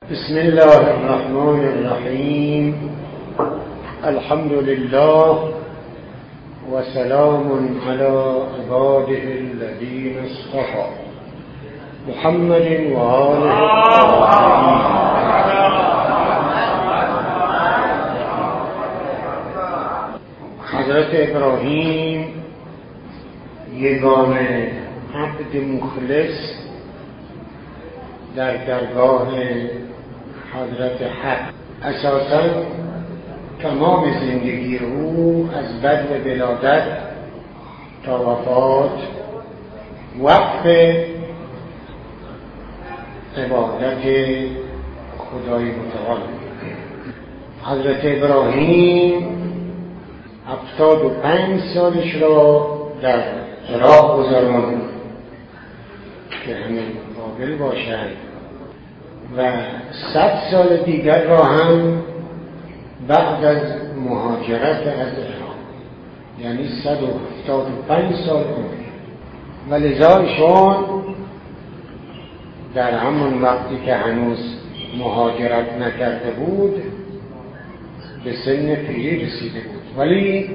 بسم الله الرحمن الرحیم. الحمد لله وسلام على عباده الذين اصطفى محمد و آله الطاهرین. حضرت ابراهیم یگانه عبد مخلص در درگاه حضرت حق، اساساً تمام زندگی او از بدو ولادت تا وفات وقف عبادت خدای متعال. حضرت ابراهیم 75 سالش را در عراق گذراند که همین قابل باشد و 100 سال دیگر را هم بعد از مهاجرت از عراق، یعنی 175 سال عمر. و لذا ایشان در همون وقتی که هنوز مهاجرت نکرده بود به سن پیری رسیده بود، ولی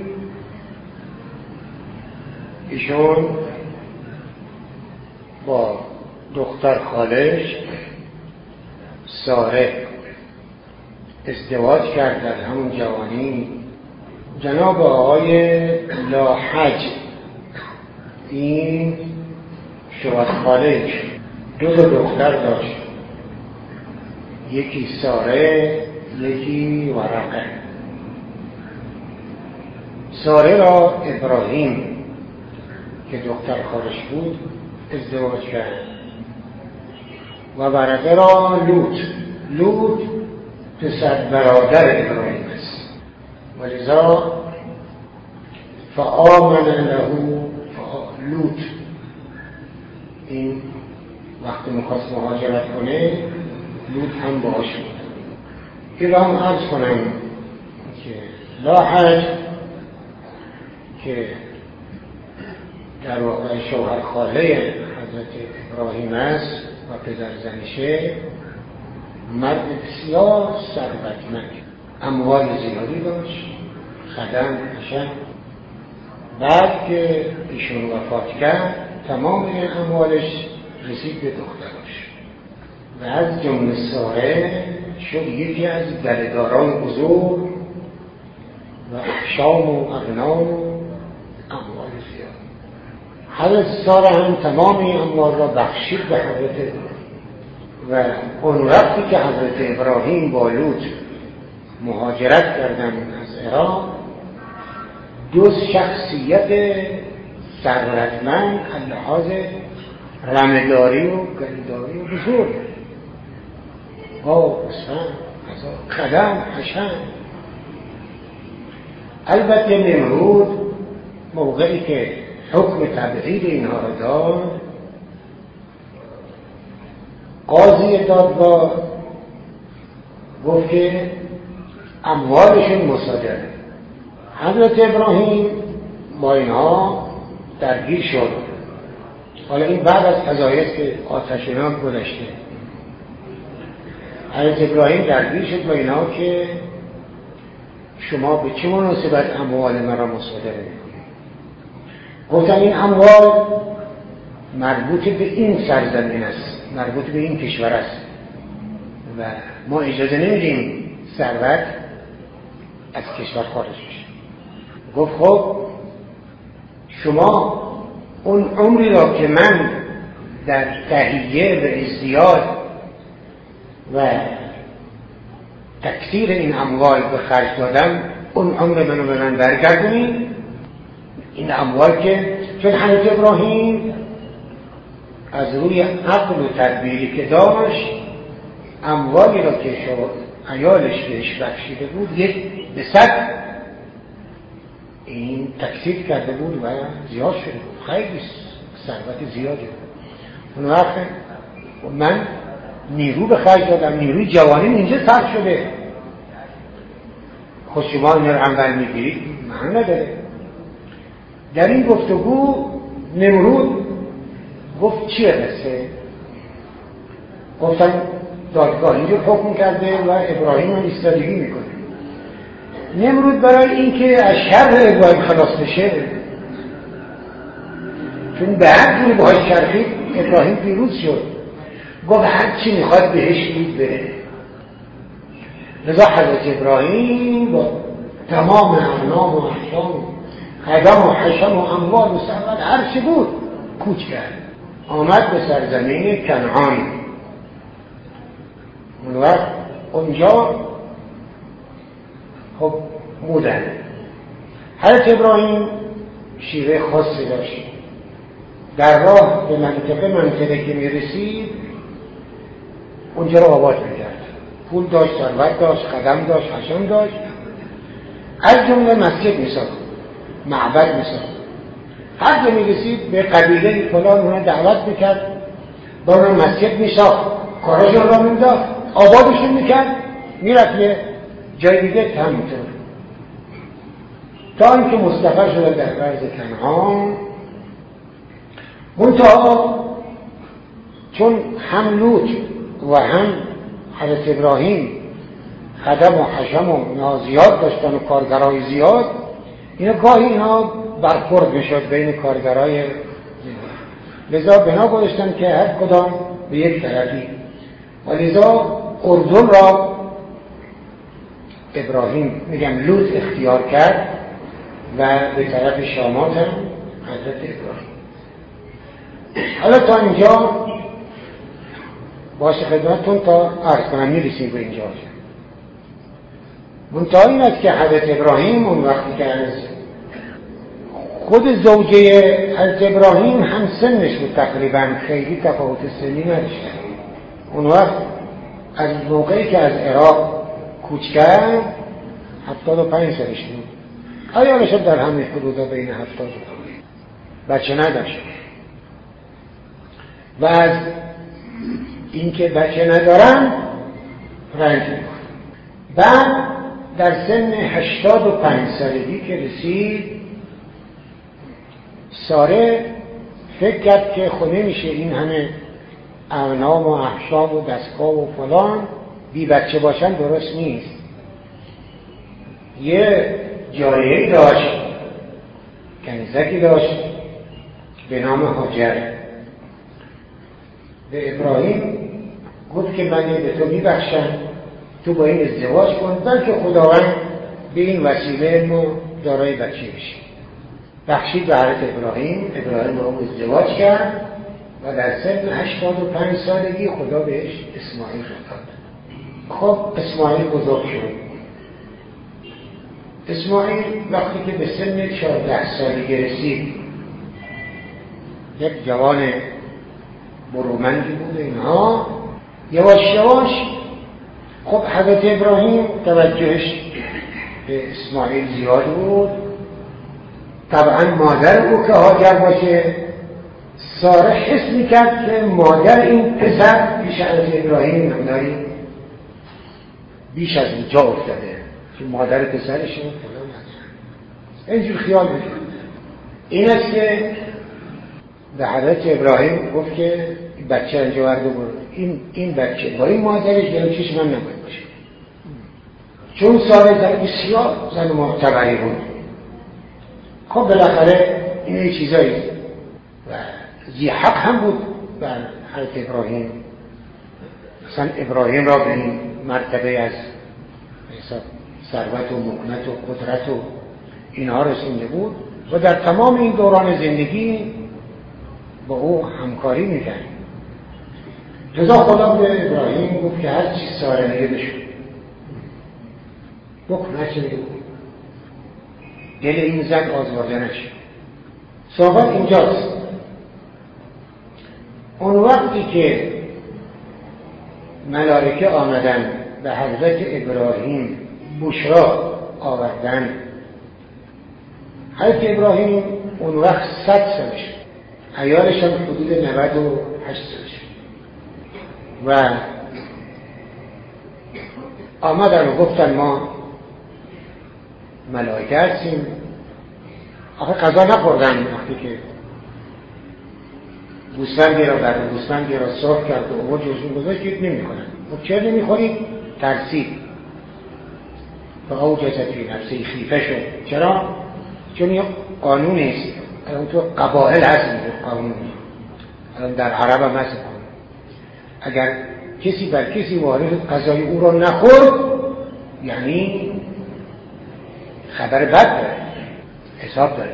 ایشان با دختر خالش ساره ازدواج کرد در همون جوانی. جناب آقای لاحج این شوهر خالش دو دختر داشت، یکی ساره یکی ورقه. ساره را ابراهیم که دختر خالش بود ازدواج کرد و ورقه را لوط پسر برادر ابراهیم است. ولذا فآمن له لوط، این وقتی میخواست مهاجرت کنه لوط هم باش بود. این را هم عرض کنم که لاحج که در واقع شوهر خاله حضرت ابراهیم است و پدر زنشه، مرد بسیار ثروتمند، اموال زیادی داشت، خدم قشنگ. بعد که ایشون وفات کرد تمام اموالش رسید به دختراش و از جمله ساره شد یکی از بردهداران بزرگ و احشام و اغنام و اموال زیاد. حضرت ساره هم تمام اموال را بخشید به حضرت و اون وقتی که حضرت ابراهیم با لوط مهاجرت کردن از عراق، دو شخصیت ثروتمند از لحاظ رمه‌داری و گلداری و بزرگ، خدم حشم. البته نمرود موقعی که حکم تبعید اینها را داد، قاضی دادگاه گفت که اموالشون مصادره. حضرت ابراهیم با اینها درگیر شد. حالا این بعد از قضاییست که آتشناک گذشته. حضرت ابراهیم درگیر شد با اینها که شما به چه مناسبت اموال مرا مصادره میکنید؟ گفتن این اموال مربوط به این سرزمین است، مربوط به این کشور است و ما اجازه نمیدیم ثروت از کشور خارج بشه. گفت خب شما اون عمری را که من در تهیه و ازدیاد و تکثیر این اموال به خرج دادم، اون عمر منو به من برگردونید. این اموال که چون حضرت ابراهیم از روی عقل و تدبیری که داشت اموالی را که عیالش بهش بخشیده بود یک به 100 این تکثیر کرده بود و زیاد شده بود، خیلی ثروت زیادی بود. اون وقت من نیرو به خرج دادم، نیروی جوانیم اینجا صرف شده، خود شما این رو اول میگیرید معنی نداره. در این گفتگو نمرود گفت چیه قصه؟ گفتن دادگاه اینجور حکم کرده و ابراهیم هم ایستادگی میکنه. نمرود برای اینکه از شر ابراهیم خلاص بشه، چون به هر جوری باهاش چرخید ابراهیم پیروز شد، گفت هر چی میخواد بهش دید بره. لذا حضرت ابراهیم با تمام اغنام و احشام خدم و حشم و اموال و ثروت هر چی بود کوچ کرد، آمد به سرزمین کنعان. اون وقت اونجا خب بودن. حضرت ابراهیم شیوه خاصی داشت، در راه به منطقه که میرسید اونجا رو آباد میکرد. پول داشت، ثروت داشت، خدم داشت، حشم داشت. از جمله مسجد میساخت، معبد میساخت. هر جا میرسید به قبیله فلان اونها دعوت میکرد، با اونها مسجد میساخت، کاراشون را مینداخت، آبادشون میکرد، میرفت یه جای دیگه همینطور تا اینکه مستقر شده در ارض کنعان. منتها چون هم لوط و هم حضرت ابراهیم خدم و حشم و اینا زیاد داشتن و کارگرای زیاد، اینا گاهی اینا برخورد میشد بین کارگرای زیاد، لذا بنا گذاشتن که هر کدام به یک طرفی، و لذا اردن را ابراهیم لوط اختیار کرد و به طرف شامات هم حضرت ابراهیم. حالا تا اینجا باشه خدمتتون تا عرض کنم میرسیم به اینجا. منتها این است که حضرت ابراهیم اون وقتی که از خود زوجه حضرت ابراهیم هم سنش بود، تقریبا خیلی تفاوت سنی نداشتن. اون وقت از موقعی که از عراق کوچ کرد 75 سالش بود. عیالش در همین حدودا بین 70 بچه نداشت و از اینکه بچه ندارن رنج می‌کنه. بعد در سن 85 سالگی که رسید، ساره فکر کرد که خود نمیشه این همه اغنام و احشام و دستگاه و فلان بی بچه باشن، درست نیست. یه جاریه‌ای داشت، کنیزکی داشت به نام هاجر. به ابراهیم گفت که من به تو میبخشم، تو با این ازدواج کن، بلکه خداوند به این وسیله ما دارای بچه بشیم. بخشید به حضرت ابراهیم با اون ازدواج کرد و در سن 85 سالگی خدا بهش اسماعیل رو داد. خب اسماعیل بزرگ شد. اسماعیل وقتی که به سن 14 سالگی رسید، یک جوان برومندی بود اینها، یواش یواش خب حضرت ابراهیم توجهش به اسماعیل زیاد بود. طبعا مادر او که هاجر باشه، ساره حس میکرد که مادر این پسر بیش از ابراهیم مقداری بیش از اینجا افتاده، که مادر پسرشون فلان هست. اینجور خیال میکرد. این است که به حضرت ابراهیم گفت که بچه اینجا ورده برو، این بچه با این مادرش یعنی چیش من نباید باشه، چون ساره در بسیار زن معتبری بود. خب بالاخره این یه چیزایی و زی حق هم بود بر حضرت ابراهیم. مثلا ابراهیم را به این مرتبه از ثروت و مکنت و قدرت و اینها رسونده بود و در تمام این دوران زندگی با او همکاری میکرد. لذا خدا به ابراهیم گفت که هر چی ساره میگه بشو، بکن هر چی میگه. دل این زن آزارده نشد. صحبت اینجاست. اون وقتی که ملائکه آمدن به حضرت ابراهیم بشرا آوردن، حضرت ابراهیم اون وقت 100 سالش، عیالش هم حدود 98 سالش، و آمدن و گفتن ما ملائکه هستیم. آخه غذا نخوردن وقتی که گوسفندی را برای گوسفندی را صاف کرد و آورد جوشون گذاشت گیر نمی‌کنن. خب چرا نمی‌خورید؟ ترسید. فاوجس فی نفسه خیفه شد. چرا؟ چون یه قانونی است. الان تو قبایل هست اینجور قانونی. الان در عرب هم هست قانون. اگر کسی بر کسی وارد غذای او را نخورد یعنی خبر بد داره، حساب داره.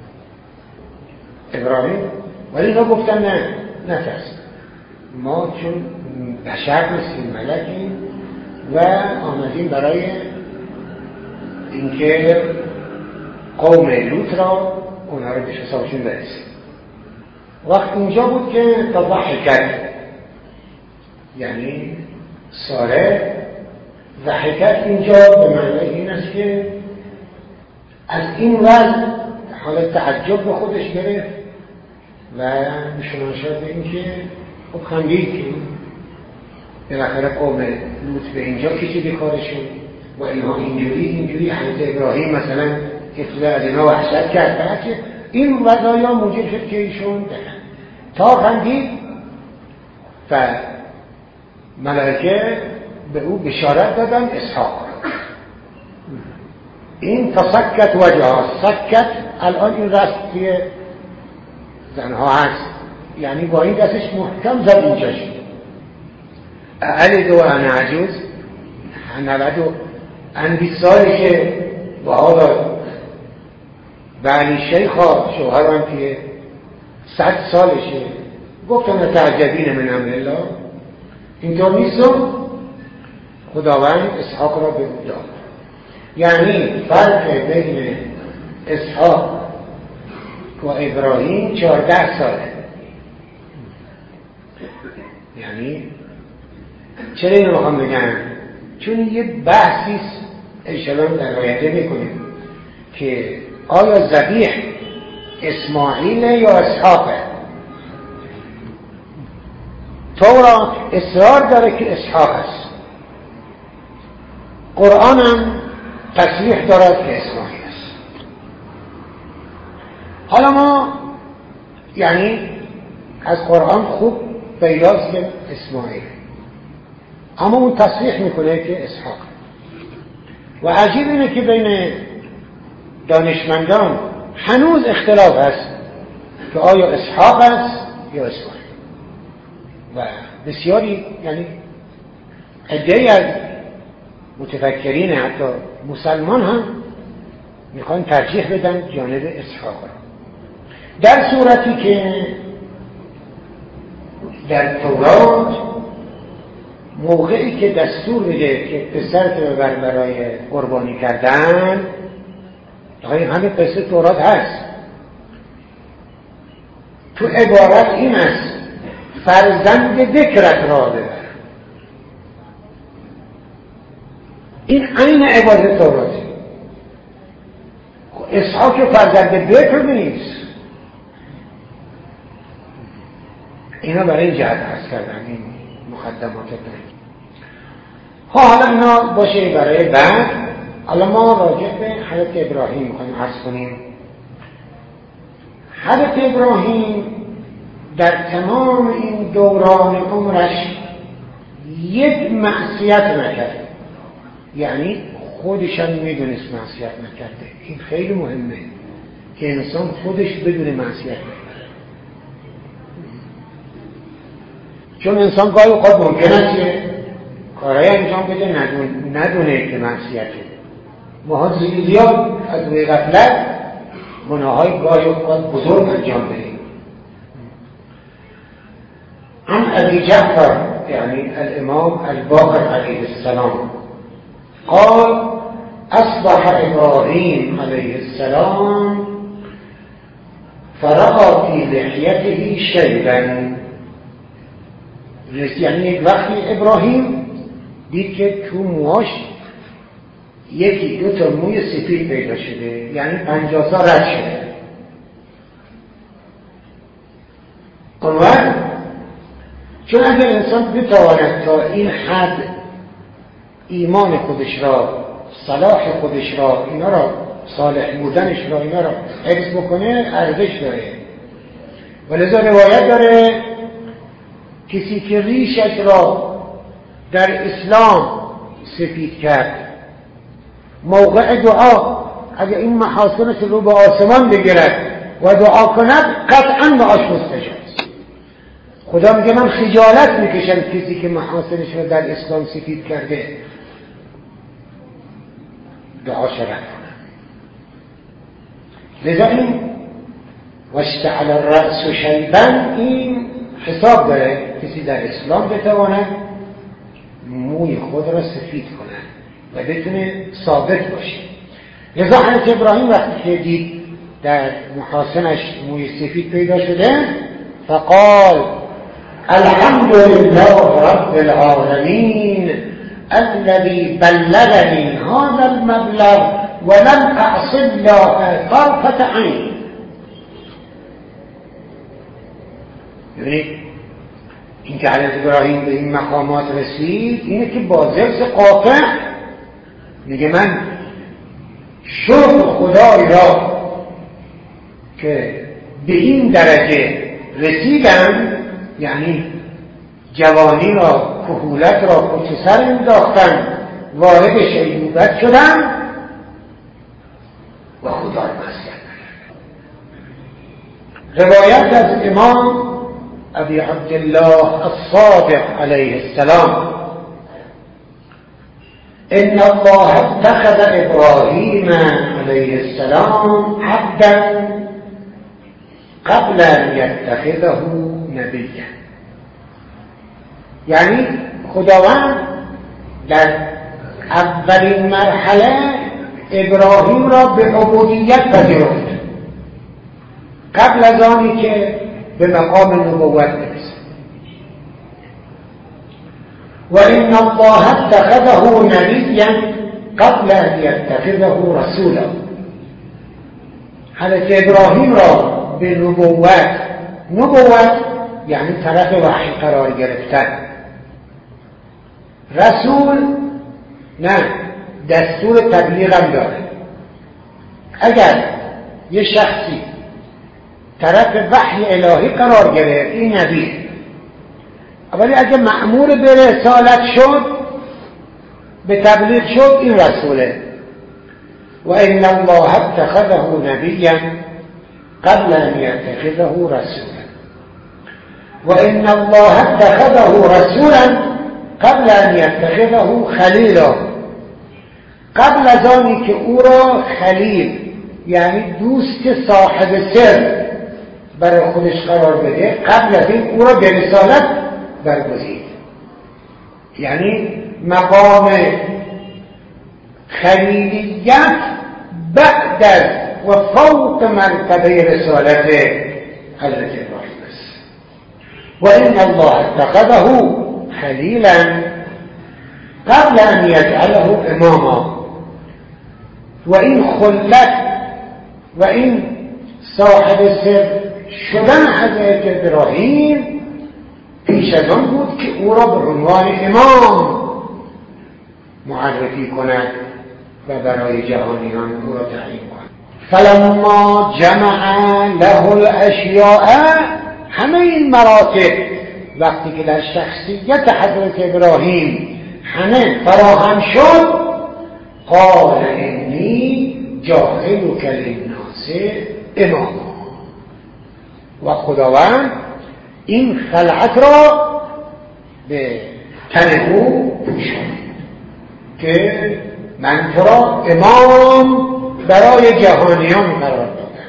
ابراهیم ولی اینا گفتن نه نترس، ما چون بشر نیستیم ملکیم و آمدیم برای اینکه قوم لوط را اونها رو به حسابشون برسیم. وقت اینجا بود که ضحکت، یعنی ساره ضحکت اینجا به معنی این است که از این وضع حالت تعجب به خودش گرفت و نشان شد این که خب خندید که بالاخره قوم لوط به اینجا کشیده کارشون و اینها اینجوری حضرت ابراهیم مثلا که از اینا وحشت کرد که این وضعیا موجب شد که ایشون تا خندید و ملائکه به او بشارت دادن اسحاق. این تسکت وجهها، سکت الان این رست توی زنها هست، یعنی با این دستش محکم زد اینجاش. علد و انا عجوز 90 سالی که با حالا بعلی شیخا شوهرم که 100 سالشه گفتن تعجبین من امر الله، اینطور نیستم خداوند اسحاق را به او داد. یعنی فرق بین اسحاق و ابراهیم 14 ساله. یعنی چرا اینو میخوام بگم؟ چون یه بحثیست انشاءالله در آینده میکنیم که آیا ذبیح اسماعیل یا اسحاقه؟ تورات اصرار داره که اسحاق است، قرآن هم تصریح دارد که اسماعیل است. حالا ما یعنی از قرآن خوب پیداست که اسماعیل، اما اون تصریح میکنه که اسحاق. و عجیب اینه که بین دانشمندان هنوز اختلاف هست که آیا اسحاق است یا اسماعیل. و بسیاری یعنی عده‌ای از متفکرین حتی مسلمان هم میخوان ترجیح بدن جانب اسحاق را، در صورتی که در تورات موقعی که دستور میده که پسرت ببر برای قربانی کردن، همه قصه تورات هست، تو عبارت این است فرزند ذکرت را ببر. این عین عبارت توراتی. اسحاق فرزند ذکر نیست. اینا برای این جهت هست کردن این مقدمات داریم. حالا اینا باشه برای بعد. حالا ما راجع به حضرت ابراهیم میخوایم عرض کنیم. حضرت ابراهیم در تمام این دوران عمرش یک معصیت نکرد، یعنی خودشم میدونست معصیت نکرده. این خیلی مهمه که انسان خودش بدون معصیت نکرده، چون انسان گاهی اوقات ممکن است که کارهای انجام بده ندونه که معصیته. ما زیاد از روی غفلت گناههای گاهی اوقات بزرگ انجام بدیم. عن ابی جعفر یعنی الامام الباقر علیه السلام قال اصبح ابراهیم علیه السلام فرأى في لحيته شيبا. یعنی یک وقتی ابراهیم دید که تو موهاش یکی دو تا موی سفید پیدا شده، یعنی 50 سال رد شده. اونوقت چون اگر انسان بتواند تا این حد ایمان خودش را، صلاح خودش را، اینا را، صالح بودنش را، اینا را حفظ بکنه ارزش داره. ولذا روایت داره کسی که ریشش را در اسلام سفید کرد موقع دعا اگر این محاسنش رو به آسمان بگیرد و دعا کند قطعا دعاش مستجاب است. خدا میگه من خجالت میکشم کسی که محاسنش رو در اسلام سفید کرده دعاش رد کنم. لذا این واشتعل الرأس شیبا این حساب داره کسی در اسلام بتواند موی خود را سفید کند و بتونه ثابت باشه. لذا حضرت ابراهیم وقتی که دید در محاسنش موی سفید پیدا شده فقال الحمد لله رب العالمین الذي بلغني هذا المبلغ ولم اعص الله طرفة عين. یعنی این که حضرت ابراهیم به این مقامات رسید اینه که با ذکر قاطع میگه من شکر خدای را که به این درجه رسیدم، یعنی جوانی را کهولت را پشت سر انداختم وارد شیبوبت شدم و خدا را معصیت نکردم. روایت از امام ابی عبدالله الصادق علیه السلام ان الله اتخذ ابراهیم علیه السلام عبدا قبل ان یتخذه نبیا. یعنی خداوند در اولین مرحله ابراهیم را به عبودیت پذیرفت قبل از آنی که به مقام نبوت برسد. و ان الله اتخذه نبیا قبل ان یتخذه رسولا. حضرت ابراهیم را به نبوت یعنی طرف وحی قرار گرفتن، رسول نه دستور تبلیغ هم داره. اگر یه شخصی طرف وحی الهی قرار گرفت این نبی، ولی اگه مأمور به رسالت شد به تبلیغ شد این رسوله. و ان الله اتخذه نبیا قبل ان یتخذه رسولا و ان الله اتخذه رسولا قبل ان یتخذه خلیلا. قبل از آنی که او را خلیل یعنی دوست صاحب سر برای خودش قرار بده قبل از این او را به رسالت برگزید. یعنی مقام خلیلیت بعد از و فوق مرتبه رسالت حضرت ابراهیم است. و ان الله اتخذه خلیلا قبل ان یجعله اماما. و این خلت و این صاحب سر شدن حضرت ابراهیم پیش از آن بود که او را به عنوان امام معرفی کند و برای جهانیان او را تعیین کند. فلما جمع له الاشیاء، همه این مراتب وقتی که در شخصیت حضرت ابراهیم همه فراهم شد قال انی جاعلک للناس اماما. و خداوند این خلعت را به تن او پوشاند که من تو را امام برای جهانیان قرار دادم.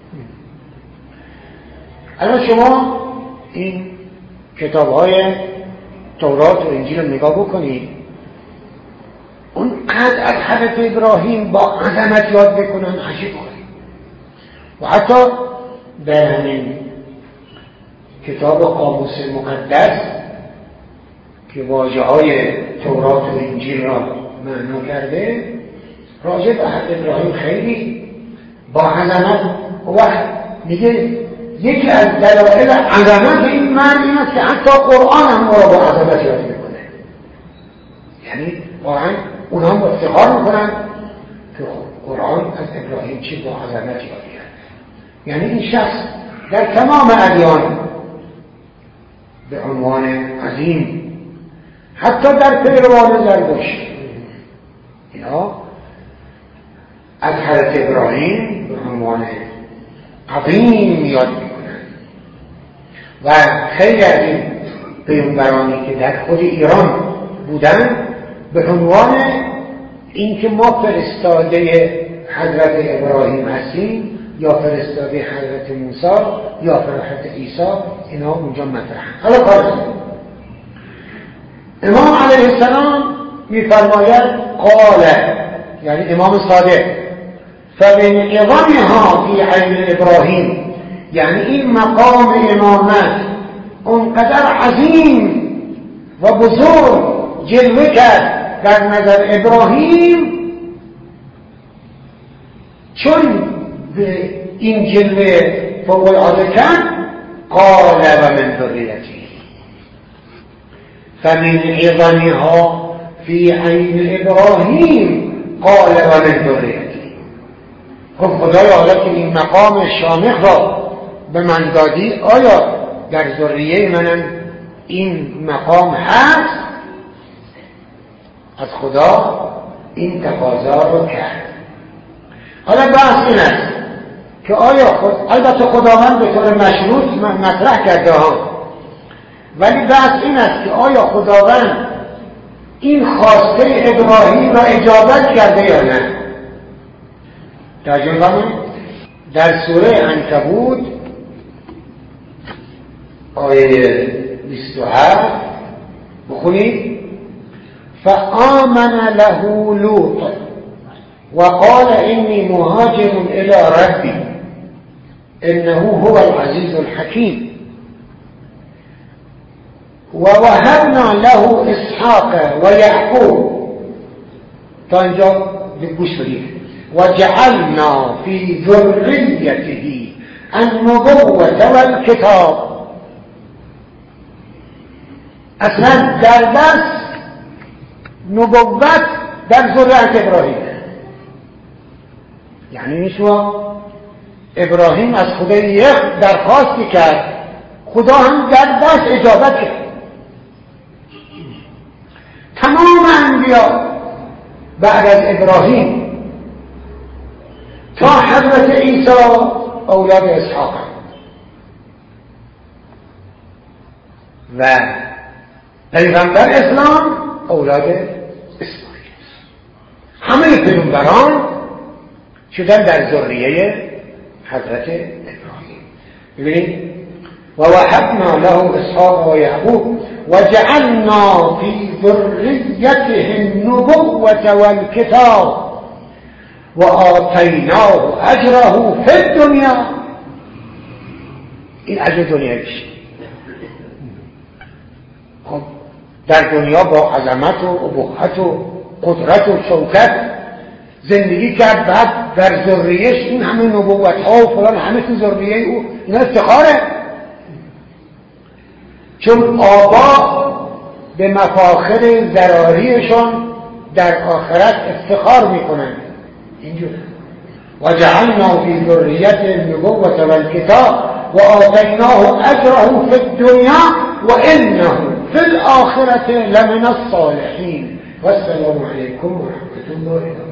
الان شما این کتاب‌های تورات و انجیل رو نگاه بکنید، اون قدر از حضرت ابراهیم با عظمت یاد بکنن عجیب کنید. و حتی در همین کتاب قاموس مقدس که واژه‌های تورات و انجیل را معنا کرده راجع به حضرت ابراهیم خیلی با عظمت وقت میگه یکی از دلایل عظمت این مرد این است که حتی قرآن هم را با عظمت یاد میکنه. یعنی واقعا اونا هم افتخار میکنن که قرآن از ابراهیم چی با عظمت یاد کرده. یعنی این شخص در تمام ادیان به عنوان عظیم، حتی در پیروان زرتشت اینا از حضرت ابراهیم به عنوان عظیم یاد میکنن و خیلی از این پیامبرانی که در خود ایران بودن به عنوان اینکه ما فرستاده حضرت ابراهیم هستیم یا فرستاده حضرت موسی یا حضرت عیسی، اینا اونجا مطرحن. حالا کار امام علیه السلام میفرماید قال، یعنی امام صادق، فمن عظمها فی عین ابراهیم، یعنی این مقام امامت اونقدر عظیم و بزرگ جلوه کرد در نظر ابراهیم، چون به این جلوه فوق العاده کرد قال و من ذریتی، فمن عظمها فی عین ابراهیم قال و من ذریتی. خب خدایا حالا که این مقام شامخ را به من دادی، آیا در ذریه منم این مقام هست؟ از خدا این تقاضا رو کرد. حالا بحث این است که آیا البته خداوند به طور مشروط مطرح کرده ها، ولی بحث این است که آیا خداوند این خواسته ابراهیم را اجابت کرده یا نه؟ توجه کنید در سوره عنکبوت آیه 27 بخونید: فآمن له لوط وقال إني مهاجر إلى ربي إنه هو العزيز الحكيم ووهبنا له إسحاق ويعقوب. تا اینجا گوش بدید: وجعلنا في ذريته النبوة والكتاب. اصلا در دست نبوت در ذریت ابراهیم، یعنی شما ابراهیم از خدا یک درخواستی کرد، خدا هم در دست اجابت کرد. تمام انبیا بعد از ابراهیم تا حضرت عیسی اولاد اسحاق و پیغمبر اسلام اولاد اسماعیل. همه پیغمبران شدن در ذریه حضرت ابراهیم. ببینید: و وهبنا له اسحاق و یعقوب و جعلنا فی ذریته النبوة والکتاب و آتیناه اجره فی الدنیا. این اجر دنیایش. خب در دنیا با عظمت و ابهت و قدرت و شوکت زندگی کرد، بعد در ذریه‌اش این همه نبوت ها و فلان همه تو ذریه او، اینا افتخاره. چون آبا به مفاخر ضراریشان در آخرت افتخار میکنن. اینجور و جعلنا فی ذریته النبوة والکتاب و آتیناه اجره فی الدنیا و انه فی الآخرة لمن الصالحین. والسلام علیکم و رحمت الله.